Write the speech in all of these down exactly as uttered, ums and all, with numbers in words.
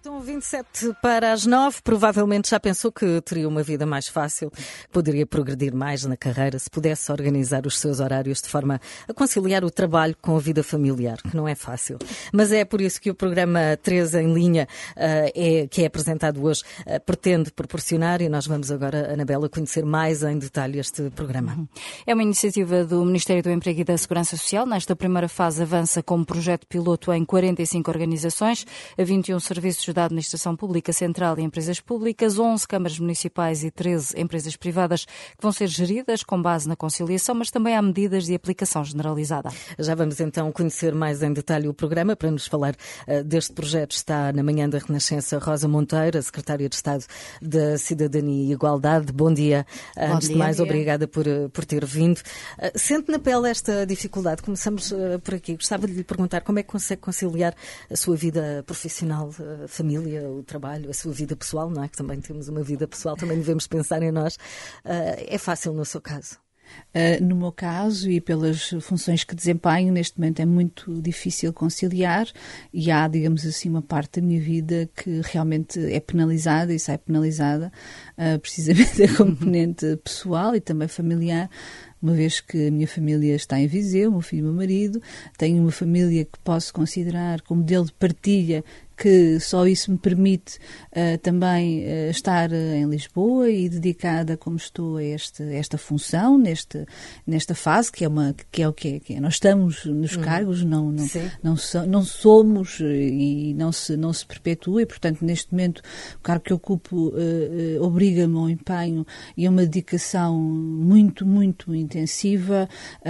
Faltam vinte e sete para as nove. Provavelmente já pensou que teria uma vida mais fácil, poderia progredir mais na carreira se pudesse organizar os seus horários de forma a conciliar o trabalho com a vida familiar, que não é fácil. Mas é por isso que o programa três em Linha, uh, é, que é apresentado hoje, uh, pretende proporcionar, e nós vamos agora, Anabela, conhecer mais em detalhe este programa. É uma iniciativa do Ministério do Emprego e da Segurança Social. Nesta primeira fase avança como projeto piloto em quarenta e cinco organizações, vinte e um serviços da Administração Pública Central e empresas públicas, onze câmaras municipais e treze empresas privadas que vão ser geridas com base na conciliação, mas também há medidas de aplicação generalizada. Já vamos então conhecer mais em detalhe o programa. Para nos falar uh, deste projeto está na manhã da Renascença Rosa Monteiro, a Secretária de Estado da Cidadania e Igualdade. Bom dia. Uh, Bom Antes dia, de mais, dia. obrigada por, uh, por ter vindo. Uh, sente na pele esta dificuldade? Começamos uh, por aqui. Gostava de lhe perguntar como é que consegue conciliar a sua vida profissional, a família, o trabalho, a sua vida pessoal, não é? Que também temos uma vida pessoal, também devemos pensar em nós. Uh, é fácil no seu caso? Uh, no meu caso, e pelas funções que desempenho, neste momento é muito difícil conciliar, e há, digamos assim, uma parte da minha vida que realmente é penalizada e sai penalizada, uh, precisamente a componente pessoal e também familiar, uma vez que a minha família está em Viseu, o meu filho e o meu marido, tenho uma família que posso considerar como modelo de partilha, que só isso me permite uh, também uh, estar uh, em Lisboa e dedicada como estou a este, esta função, neste, nesta fase, que é, uma, que é o que é, que é. Nós estamos nos uhum. cargos, não, não, não, so, não somos e não se, não se perpetua, e portanto neste momento o cargo que ocupo uh, uh, obriga-me a um empenho e a uma dedicação muito, muito intensiva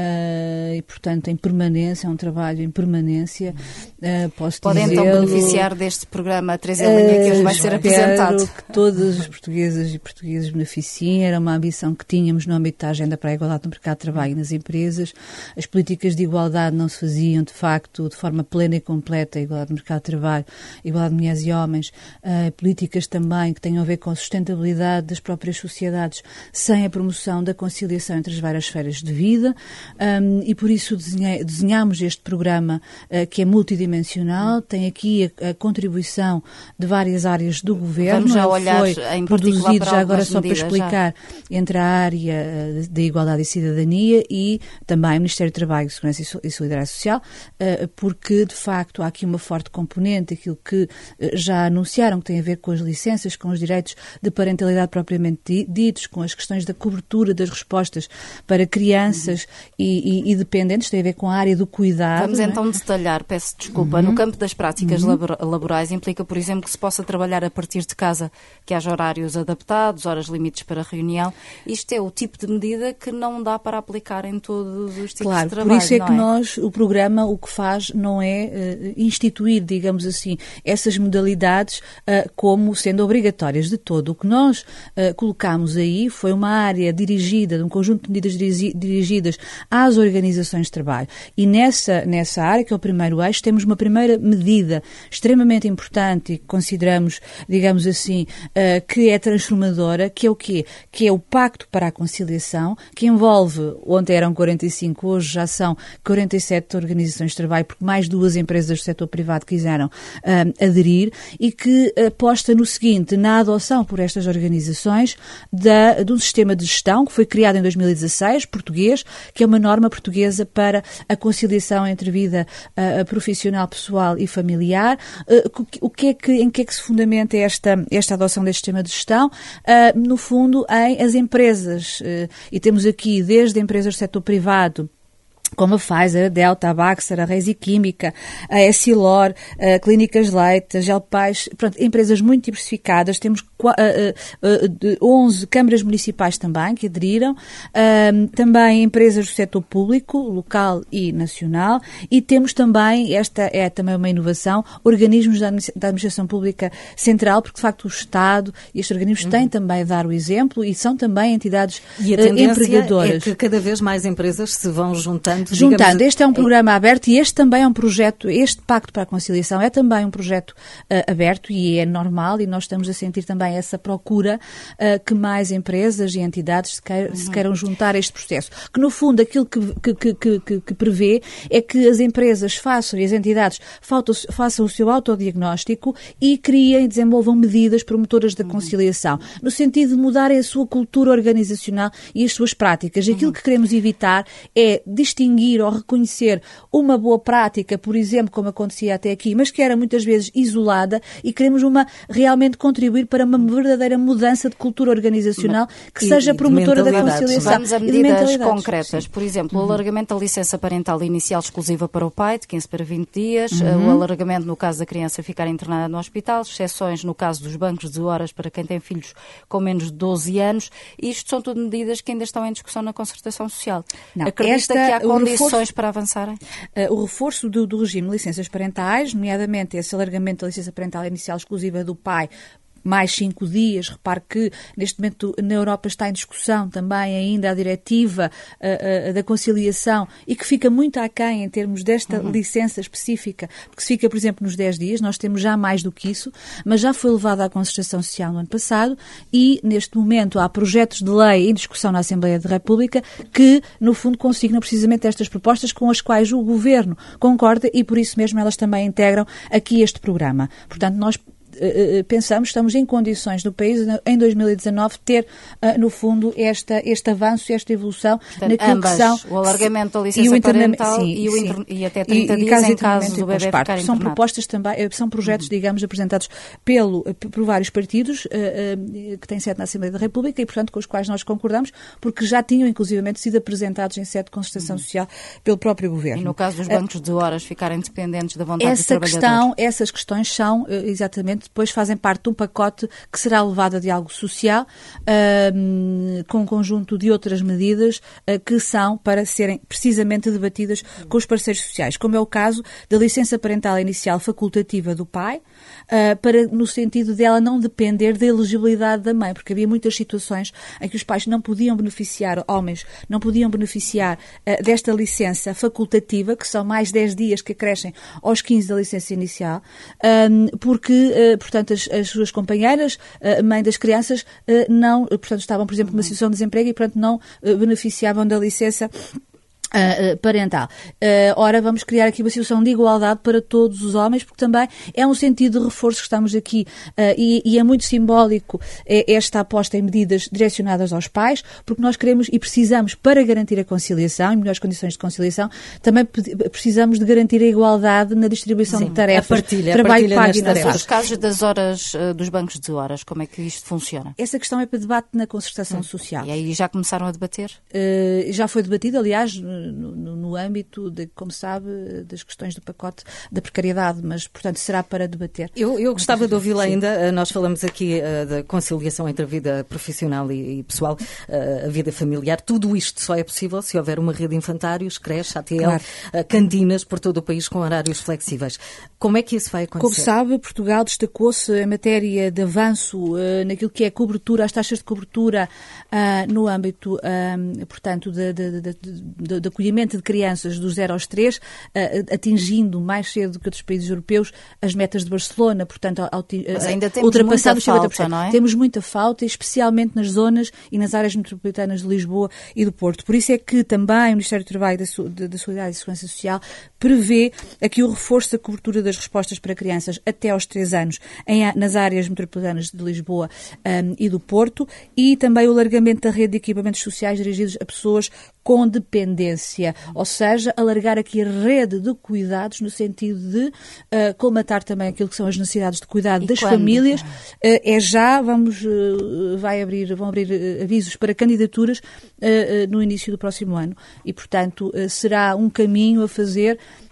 uh, e portanto em permanência, é um trabalho em permanência. Uh, posso Podem então beneficiar deste programa três em Linha que hoje vai ser apresentado. Espero que todas as portuguesas e portugueses beneficiem. Era uma ambição que tínhamos no âmbito da Agenda para a Igualdade no Mercado de Trabalho e nas empresas. As políticas de igualdade não se faziam, de facto, de forma plena e completa, a igualdade no mercado de trabalho, a igualdade de mulheres e homens, uh, políticas também que tenham a ver com a sustentabilidade das próprias sociedades, sem a promoção da conciliação entre as várias esferas de vida, um, e por isso desenhei, desenhámos este programa uh, que é multidimensional, tem aqui a, a contribuição de várias áreas do governo. Vamos já olhar foi em produzido para já agora só medidas, para explicar já. Entre a área da Igualdade e Cidadania e também o Ministério do Trabalho, Segurança e Solidariedade Social, porque de facto há aqui uma forte componente, aquilo que já anunciaram, que tem a ver com as licenças, com os direitos de parentalidade propriamente ditos, com as questões da cobertura das respostas para crianças uhum. e, e, e dependentes, tem a ver com a área do cuidado. Vamos é? então detalhar, peço desculpa, uhum. no campo das práticas uhum. laborais implica, por exemplo, que se possa trabalhar a partir de casa, que haja horários adaptados, horas limites para reunião. Isto é o tipo de medida que não dá para aplicar em todos os tipos claro, de trabalho. Por isso é que é? nós, o programa, o que faz não é uh, instituir, digamos assim, essas modalidades uh, como sendo obrigatórias de todo. O que nós uh, colocámos aí foi uma área dirigida, um conjunto de medidas dirigidas às organizações de trabalho. E nessa, nessa área, que é o primeiro eixo, temos uma primeira medida extremamente importante e que consideramos, digamos assim, uh, que é transformadora, que é o quê? Que é o Pacto para a Conciliação, que envolve, ontem eram quarenta e cinco, hoje já são quarenta e sete organizações de trabalho, porque mais duas empresas do setor privado quiseram uh, aderir, e que aposta no seguinte, na adoção por estas organizações da, de um sistema de gestão que foi criado em dois mil e dezasseis, português, que é uma norma portuguesa para a conciliação entre vida uh, profissional, pessoal e familiar. Uh, o que é que, em que é que se fundamenta esta, esta adoção deste sistema de gestão? Uh, no fundo, em as empresas, uh, e temos aqui desde empresas do setor privado, como a Pfizer, a Delta, a Baxter, a Reis e Química, a Essilor, a Clínicas Leite, a Gelpais, pronto, empresas muito diversificadas. Temos onze câmaras municipais também que aderiram, também empresas do setor público, local e nacional, e temos também, esta é também uma inovação, organismos da administração pública central, porque de facto o Estado e estes organismos uhum. têm também a dar o exemplo e são também entidades e a tendência empregadoras. É que cada vez mais empresas se vão juntando juntando. Juntando, digamos, este é um programa aberto e este também é um projeto, este Pacto para a Conciliação é também um projeto uh, aberto e é normal e nós estamos a sentir também essa procura uh, que mais empresas e entidades se, queir, uhum. se queiram juntar a este processo. Que no fundo aquilo que, que, que, que, que prevê é que as empresas façam e as entidades façam o seu autodiagnóstico e criem e desenvolvam medidas promotoras da conciliação, no sentido de mudarem a sua cultura organizacional e as suas práticas. Aquilo que queremos evitar é distinguir ou reconhecer uma boa prática, por exemplo, como acontecia até aqui, mas que era muitas vezes isolada, e queremos uma, realmente contribuir para uma verdadeira mudança de cultura organizacional que e, seja promotora da conciliação. Vamos a medidas concretas. Sim. Por exemplo, uhum. o alargamento da licença parental inicial exclusiva para o pai, de quinze para vinte dias, uhum. o alargamento no caso da criança ficar internada no hospital, exceções no caso dos bancos de horas para quem tem filhos com menos de doze anos. Isto são tudo medidas que ainda estão em discussão na concertação social. Não, Acredita esta, que há condições reforço, para avançarem? Uh, o reforço do, do regime de licenças parentais, nomeadamente esse alargamento da licença parental inicial exclusiva do pai, mais cinco dias. Repare que neste momento na Europa está em discussão também ainda a diretiva uh, uh, da conciliação e que fica muito aquém em termos desta uhum. licença específica, porque se fica, por exemplo, nos dez dias, nós temos já mais do que isso, mas já foi levada à concertação social no ano passado e neste momento há projetos de lei em discussão na Assembleia da República que, no fundo, consignam precisamente estas propostas com as quais o Governo concorda e por isso mesmo elas também integram aqui este programa. Portanto, nós pensamos, estamos em condições no país, em dois mil e dezanove, ter, uh, no fundo, esta, este avanço, esta evolução Portanto, naquilo ambas, que são... o alargamento da licença parental sim, e, o inter, e até trinta e, dias em caso do bebê ficar internado. São propostas também, são projetos, uhum. digamos, apresentados pelo, por vários partidos uh, uh, que têm sede na Assembleia da República e, portanto, com os quais nós concordamos, porque já tinham, inclusivamente, sido apresentados em sede de concertação uhum. social pelo próprio Governo. E no caso dos bancos uh, de horas ficarem dependentes da vontade essa do trabalhador? Questão, essas questões são, uh, exatamente, depois fazem parte de um pacote que será levado a diálogo social uh, com um conjunto de outras medidas uh, que são para serem precisamente debatidas com os parceiros sociais, como é o caso da licença parental inicial facultativa do pai, uh, para, no sentido dela não depender da elegibilidade da mãe, porque havia muitas situações em que os pais não podiam beneficiar, homens não podiam beneficiar uh, desta licença facultativa, que são mais dez dias que acrescem aos quinze da licença inicial, uh, porque, uh, portanto, as, as suas companheiras, a mãe das crianças, não, portanto, estavam, por exemplo, numa situação de desemprego e, portanto, não beneficiavam da licença Uh, parental. Uh, ora, vamos criar aqui uma situação de igualdade para todos os homens, porque também é um sentido de reforço que estamos aqui uh, e, e é muito simbólico é, esta aposta em medidas direcionadas aos pais, porque nós queremos e precisamos, para garantir a conciliação e melhores condições de conciliação, também precisamos de garantir a igualdade na distribuição Sim, de tarefas, a partilha, trabalho a pago e tarefas. Nos casos das horas, uh, dos bancos de horas, como é que isto funciona? Essa questão é para debate na concertação Sim. social. E aí já começaram a debater? Uh, já foi debatido, aliás, No, no, no âmbito, de, como sabe, das questões do pacote da precariedade, mas, portanto, será para debater. Eu, eu gostava de ouvi-la ainda. Nós falamos aqui uh, da conciliação entre a vida profissional e, e pessoal, uh, a vida familiar. Tudo isto só é possível se houver uma rede de infantários, creche, A T L, claro. uh, cantinas por todo o país com horários flexíveis. Como é que isso vai acontecer? Como sabe, Portugal destacou-se em matéria de avanço uh, naquilo que é cobertura, as taxas de cobertura uh, no âmbito, uh, portanto, de, de, de, de, de acolhimento de crianças dos zero aos três, uh, atingindo mais cedo do que outros países europeus as metas de Barcelona, portanto, ao, uh, Mas ainda temos ultrapassando muita falta, cinquenta por cento. Não é? Temos muita falta, especialmente nas zonas e nas áreas metropolitanas de Lisboa e do Porto. Por isso é que também o Ministério do Trabalho, da, da, da Solidariedade e da Segurança Social prevê aqui o reforço da cobertura das respostas para crianças até aos três anos em, nas áreas metropolitanas de Lisboa um, e do Porto, e também o alargamento da rede de equipamentos sociais dirigidos a pessoas com dependência, ou seja, alargar aqui a rede de cuidados no sentido de uh, colmatar também aquilo que são as necessidades de cuidado e das quando? famílias. Uh, é já, vamos, uh, vai abrir, vão abrir uh, avisos para candidaturas uh, uh, no início do próximo ano e, portanto, uh, será um caminho a fazer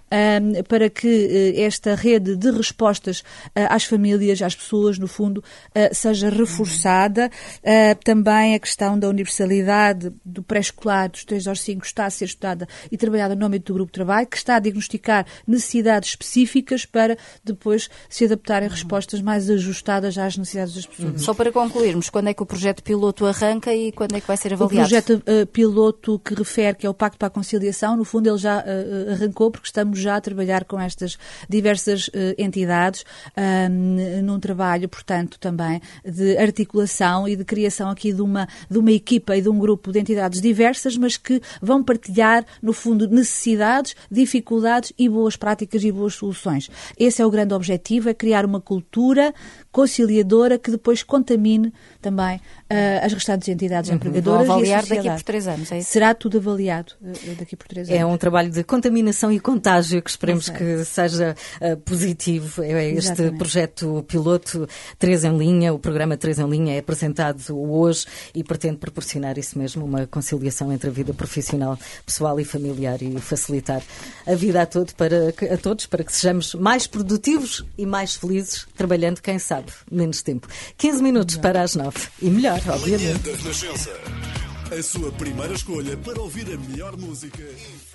um, para que uh, esta rede de respostas uh, às famílias, às pessoas, no fundo, uh, seja reforçada. Uh, também a questão da universalidade do pré-escolar dos três aos cinco está a ser estudada e trabalhada no âmbito do grupo de trabalho, que está a diagnosticar necessidades específicas para depois se adaptarem respostas mais ajustadas às necessidades das pessoas. Só para concluirmos, quando é que o projeto piloto arranca e quando é que vai ser avaliado? O projeto uh, piloto que refere, que é o Pacto para a Conciliação, no fundo ele já uh, arrancou, porque estamos já a trabalhar com estas diversas uh, entidades, um, num trabalho, portanto, também de articulação e de criação aqui de uma, de uma equipa e de um grupo de entidades diversas, mas que vão partilhar, no fundo, necessidades, dificuldades e boas práticas e boas soluções. Esse é o grande objetivo, é criar uma cultura conciliadora que depois contamine também uh, as restantes entidades uhum. empregadoras. Vão avaliar e a sociedade. daqui por três anos, é isso? Será tudo avaliado uh, daqui por três anos. É um trabalho de contaminação e contágio que esperemos Exato. que seja uh, positivo. É este Exatamente. projeto piloto três em linha, o programa três em linha é apresentado hoje e pretende proporcionar isso mesmo, uma conciliação entre a vida profissional, pessoal e familiar e facilitar a vida a, todo para, a todos para que sejamos mais produtivos e mais felizes, trabalhando, quem sabe, menos tempo. quinze minutos para as nove. E melhor, obviamente. A sua primeira escolha para ouvir a melhor música.